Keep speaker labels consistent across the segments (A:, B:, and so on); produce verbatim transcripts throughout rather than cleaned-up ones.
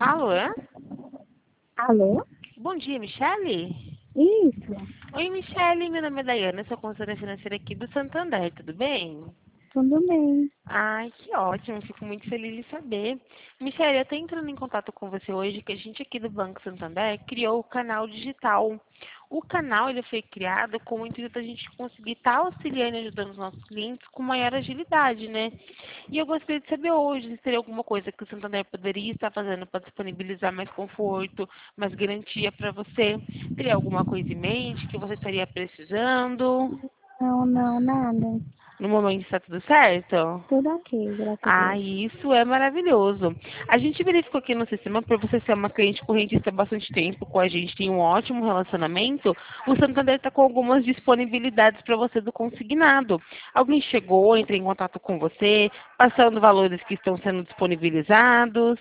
A: Alô?
B: Alô?
A: Bom dia, Michele?
B: Isso,
A: Oi, Michele, meu nome é Daiana, sou consultora financeira aqui do Santander, tudo bem?
B: tudo bem.
A: Ai, que ótimo, fico muito feliz de saber. Michele, eu estou entrando em contato com você hoje, que a gente aqui do Banco Santander criou o canal digital. O canal ele foi criado com o intuito da gente conseguir estar auxiliando e ajudando os nossos clientes com maior agilidade, né? E eu gostaria de saber hoje se teria alguma coisa que o Santander poderia estar fazendo para disponibilizar mais conforto, mais garantia para você. Teria alguma coisa em mente que você estaria precisando?
B: Não, não, nada.
A: No momento está tudo certo?
B: Tudo ok, graças a
A: Ah,
B: Deus.
A: isso é maravilhoso. A gente verificou aqui no sistema, para você ser uma cliente correntista há bastante tempo com a gente, tem um ótimo relacionamento, o Santander está com algumas disponibilidades para você do consignado. Alguém chegou, entrou em contato com você, passando valores que estão sendo disponibilizados?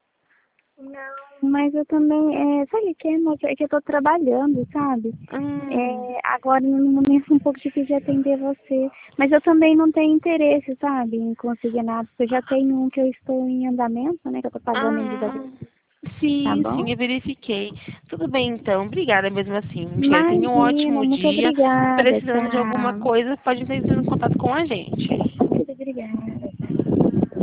B: Mas eu também, é, sabe o que é, moça? É que eu tô trabalhando, sabe?
A: Hum.
B: É, agora, no momento, é um pouco difícil de atender você. Mas eu também não tenho interesse, sabe, em conseguir nada. Porque eu já tenho um que eu estou em andamento, né? Que eu tô pagando ainda,
A: Ah,
B: tá
A: sim,
B: bom?
A: sim, eu verifiquei. Tudo bem, então. Obrigada mesmo assim. Michelle, tenha um
B: Imagina,
A: ótimo
B: muito
A: dia.
B: obrigada,
A: Precisando de alguma
B: tchau.
A: coisa, pode entrar em contato com a gente.